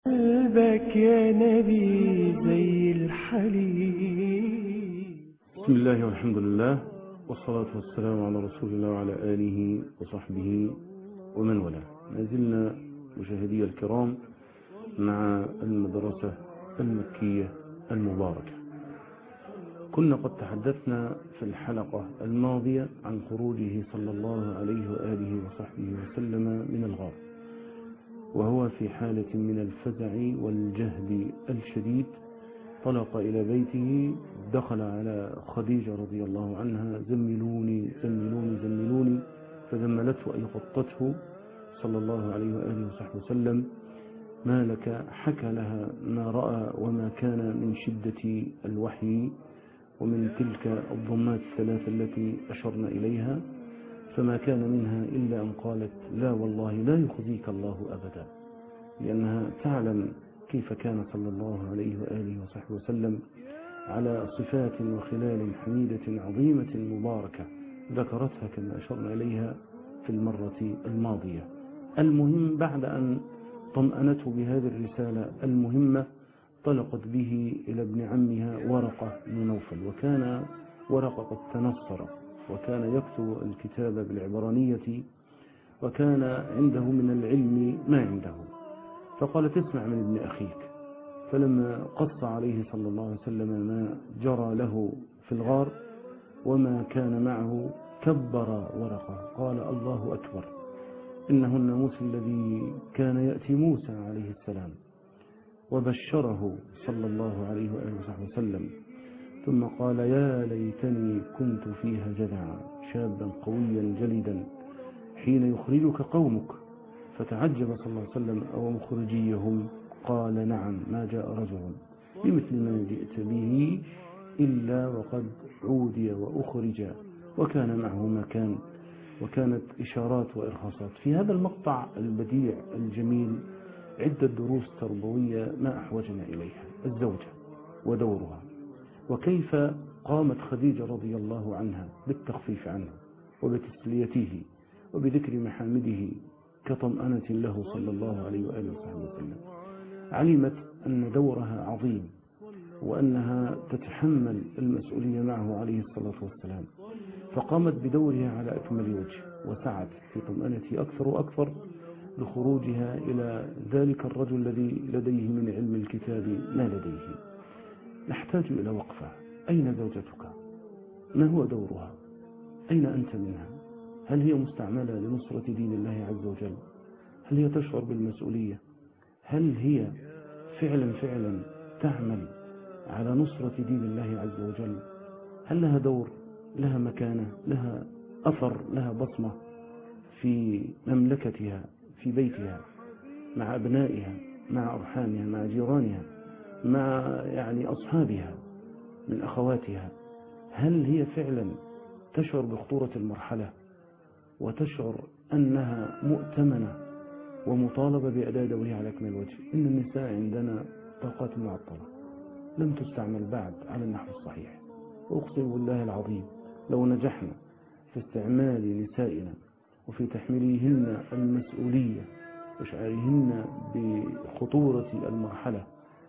قلبك يا نبي زي الحليب. بسم الله والحمد لله والصلاة والسلام على رسول الله وعلى آله وصحبه ومن والاه. ما زلنا مشاهدي الكرام مع المدرسة المكية المباركة. كنا قد تحدثنا في الحلقة الماضية عن خروجه صلى الله عليه وآله وصحبه وسلم من الغار، وهو في حالة من الفزع والجهد الشديد. طلق إلى بيته، دخل على خديجة رضي الله عنها: زملوني زملوني زملوني، فزملته أي غطته صلى الله عليه وآله وصحبه وسلم. ما لك؟ حكى لها ما رأى وما كان من شدة الوحي ومن تلك الضمات الثلاث التي أشرنا إليها، فما كان منها إلا أن قالت: لا والله لا يخزيك الله أبدا، لأنها تعلم كيف كان صلى الله عليه وآله وصحبه وسلم على صفات وخلال حميدة عظيمة مباركة ذكرتها كما أشرنا إليها في المرة الماضية. المهم، بعد أن طمأنته بهذه الرسالة المهمة، طلقت به إلى ابن عمها ورقة بن نوفل، وكان ورقة قد تنصر وكان يكتب الكتاب بالعبرانية، وكان عنده من العلم ما عنده. فقالت: اسمع من ابن أخيك. فلما قص عليه صلى الله عليه وسلم ما جرى له في الغار وما كان معه، كبر ورقة قال: الله أكبر، إنه الناموس الذي كان يأتي موسى عليه السلام. وبشره صلى الله عليه وآله وسلم، ثم قال: يا ليتني كنت فيها جذعا شابا قويا جلدا حين يخرجك قومك. فتعجب صلى الله عليه وسلم: أو مخرجيهم؟ قال: نعم، ما جاء رجل بمثل ما جئت به إلا وقد عودي وأخرج وكان معه ما كان. وكانت إشارات وإرهاصات في هذا المقطع البديع الجميل عدة دروس تربوية ما أحوجنا إليها: الزوجة ودورها، وكيف قامت خديجة رضي الله عنها بالتخفيف عنه وبتسليته وبذكر محامده كطمأنة له صلى الله عليه وآله وسلم. علمت أن دورها عظيم وأنها تتحمل المسؤولية معه عليه الصلاة والسلام، فقامت بدورها على أكمل وجه، وسعت في طمأنته أكثر وأكثر لخروجها إلى ذلك الرجل الذي لديه من علم الكتاب ما لديه. نحتاج إلى وقفة. أين زوجتك؟ ما هو دورها؟ أين أنت منها؟ هل هي مستعملة لنصرة دين الله عز وجل؟ هل هي تشعر بالمسؤولية؟ هل هي فعلا تعمل على نصرة دين الله عز وجل؟ هل لها دور؟ لها مكانة؟ لها أثر؟ لها بصمة في مملكتها، في بيتها، مع أبنائها، مع أرحامها، مع جيرانها، مع أصحابها من أخواتها؟ هل هي فعلا تشعر بخطورة المرحلة وتشعر أنها مؤتمنة ومطالبة بأداء دورها على أكمل وجه؟ إن النساء عندنا طاقات معطلة لم تستعمل بعد على النحو الصحيح. وأقسم بالله العظيم لو نجحنا في استعمال نسائنا وفي تحميلهن المسؤولية وإشعارهن بخطورة المرحلة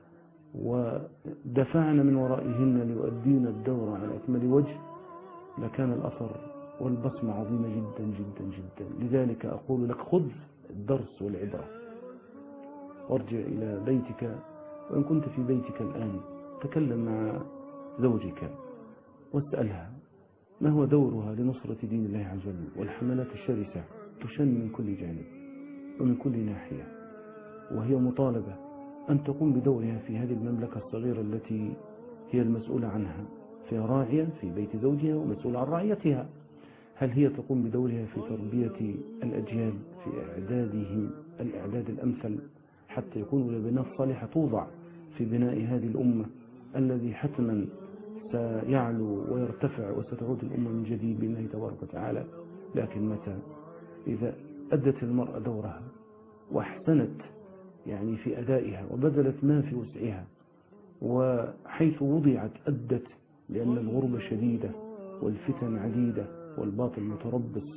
ودفعنا من ورائهن ليؤدين الدور على أكمل وجه، لكان الأثر والبصمة عظيمة جدا جدا جدا. لذلك أقول لك: خذ الدرس والعبرة وارجع إلى بيتك، وإن كنت في بيتك الآن تكلم مع زوجك واسألها ما هو دورها لنصرة دين الله عز وجل. والحملات الشرسة تشن من كل جانب ومن كل ناحية، وهي مطالبة أن تقوم بدورها في هذه المملكة الصغيرة التي هي المسؤولة عنها، في راعية في بيت زوجها ومسؤولة عن رعيتها. هل هي تقوم بدورها في تربية الأجيال، في إعدادهم الإعداد الأمثل حتى يكونوا لبنات صالحة توضع في بناء هذه الأمة الذي حتما سيعلو ويرتفع وستعود الأمة من جديد بإذن الله تبارك وتعالى؟ لكن متى؟ إذا أدت المرأة دورها وأحسنت في أدائها وبذلت ما في وسعها، وحيث وضعت أدت، لأن الغربة شديدة والفتن عديدة والباطل متربص،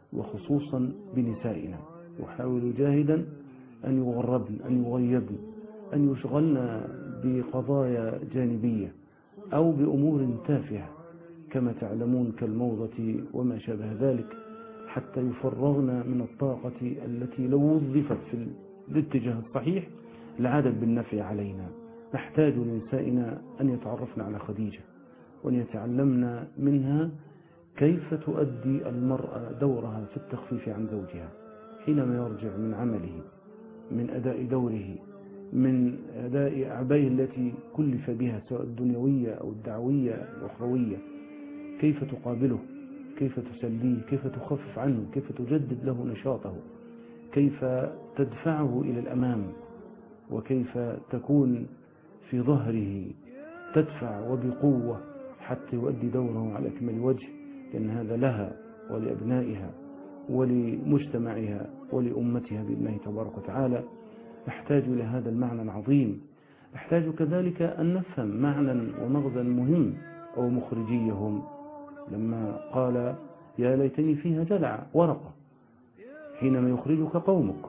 وخصوصا بنسائنا يحاول جاهدا أن يغربن أن يغيبن أن يشغلنا بقضايا جانبية أو بأمور تافهة كما تعلمون كالموضة وما شابه ذلك، حتى يفرغنا من الطاقة التي لو وظفت في الاتجاه الصحيح لعادت بالنفع علينا. نحتاج لنسائنا أن يتعرفن على خديجة وأن يتعلمن منها كيف تؤدي المرأة دورها في التخفيف عن زوجها حينما يرجع من عمله، من أداء دوره، من أداء أعبائه التي كلف بها سواء الدنيوية أو الدعوية الأخروية. كيف تقابله، كيف تسليه، كيف تخفف عنه، كيف تجدد له نشاطه، كيف تدفعه إلى الأمام، وكيف تكون في ظهره تدفع وبقوة حتى يؤدي دوره على أكمل وجه، لأن هذا لها ولأبنائها ولمجتمعها ولأمتها بإذن الله تبارك وتعالى. نحتاج إلى هذا المعنى العظيم. نحتاج كذلك أن نفهم معنى ومغزى مهم أو مخرجيهم لما قال يا ليتني فيها جدع ورقة حينما يخرجك قومك،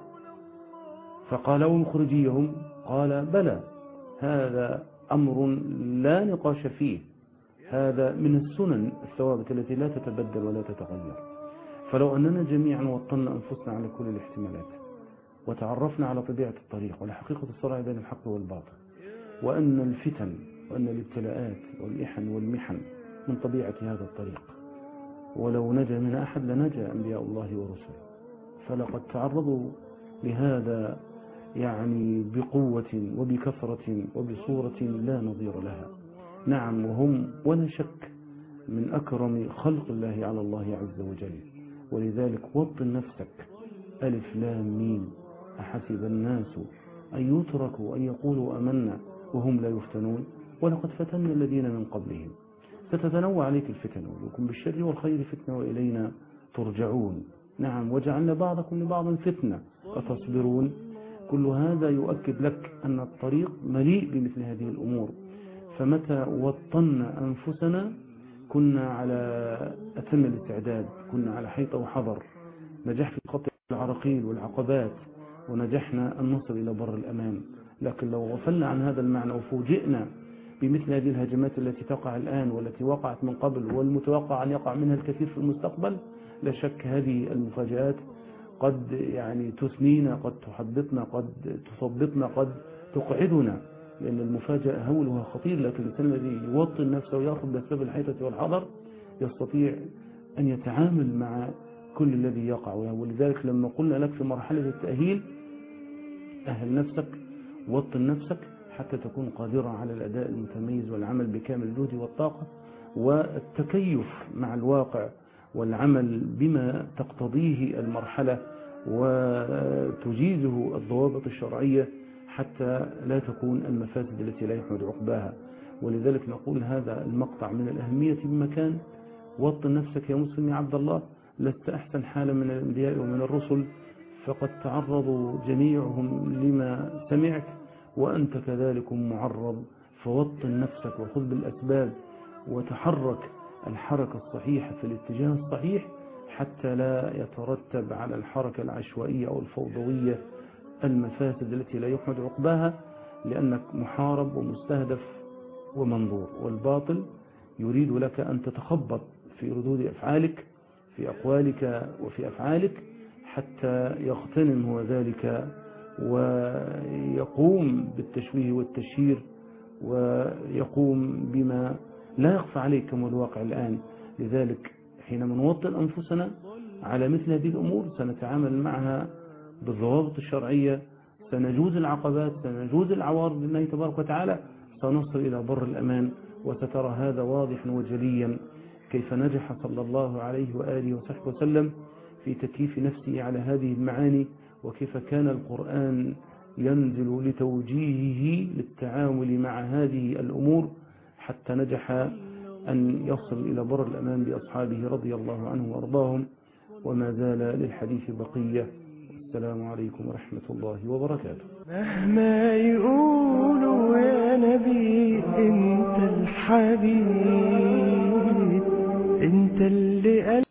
فقال ومخرجيهم قال بلى، هذا أمر لا نقاش فيه، هذا من السنن الثوابت التي لا تتبدل ولا تتغير. فلو أننا جميعا وطننا أنفسنا على كل الاحتمالات وتعرفنا على طبيعة الطريق وعلى حقيقة الصراع بين الحق والباطل، وأن الفتن وأن الابتلاءات والإحن والمحن من طبيعة هذا الطريق، ولو نجا من أحد لنجا أنبياء الله ورسله، فلقد تعرضوا لهذا يعني بقوة وبكثرة وبصورة لا نظير لها. نعم، وهم ولا شك من أكرم خلق الله على الله عز وجل. ولذلك وطن نفسك. ألف لام ميم أحسب الناس أن يتركوا أن يقولوا أمنا وهم لا يفتنون ولقد فتنا الذين من قبلهم. ستتنوع عليك الفتن، ويكون بالشر والخير فتنة وإلينا ترجعون. نعم، وجعلنا بعضكم لبعض فتنة أتصبرون. كل هذا يؤكد لك أن الطريق مليء بمثل هذه الأمور. فمتى وطنا أنفسنا كنا على أتم الاستعداد، كنا على حيطة وحذر، نجح في خط العراقيل والعقبات، ونجحنا أن نصل إلى بر الأمان. لكن لو غفلنا عن هذا المعنى وفوجئنا بمثل هذه الهجمات التي تقع الآن والتي وقعت من قبل والمتوقع أن يقع منها الكثير في المستقبل، لا شك هذه المفاجآت قد يعني تثنينا، قد تحبطنا، قد تثبطنا، قد تقعدنا، لأن المفاجأة هولها خطير. لكن الإنسان الذي يوطن نفسه ويأخذ بأسباب الحيطة والحذر يستطيع أن يتعامل مع كل الذي يقع. ولذلك لما قلنا لك في مرحلة التأهيل أهل نفسك، وطن نفسك حتى تكون قادرا على الأداء المتميز والعمل بكامل الجهد والطاقة والتكيف مع الواقع والعمل بما تقتضيه المرحلة وتجيزه الضوابط الشرعية حتى لا تكون المفاسد التي لا يحمد عقباها. ولذلك نقول هذا المقطع من الأهمية بمكان. وطن نفسك يا مسلم يا عبد الله، لست أحسن حالا من الأنبياء ومن الرسل، فقد تعرضوا جميعهم لما سمعت، وأنت كذلك معرض. فوطن نفسك وخذ بالأسباب وتحرك الحركة الصحيحة في الاتجاه الصحيح حتى لا يترتب على الحركة العشوائية أو الفوضوية المفاسد التي لا يحمد عقباها، لأنك محارب ومستهدف ومنظور. والباطل يريد لك أن تتخبط في ردود أفعالك، في أقوالك وفي أفعالك، حتى يغتنم هو ذلك ويقوم بالتشويه والتشهير ويقوم بما لا يخفى عليك كما الواقع الآن. لذلك حينما نوطن أنفسنا على مثل هذه الأمور سنتعامل معها بالضوابط الشرعية، سنجوز العقبات، سنجوز العوارض بالله تبارك وتعالى، سنصل إلى بر الأمان. وسترى هذا واضحا وجليا كيف نجح صلى الله عليه وآله وصحبه وسلم في تكييف نفسه على هذه المعاني، وكيف كان القرآن ينزل لتوجيهه للتعامل مع هذه الأمور حتى نجح أن يصل إلى بر الأمان بأصحابه رضي الله عنه وأرضاهم. وما زال للحديث بقية. السلام عليكم ورحمة الله وبركاته. مهما يقولوا يا نبي انت الحبيب، انت اللي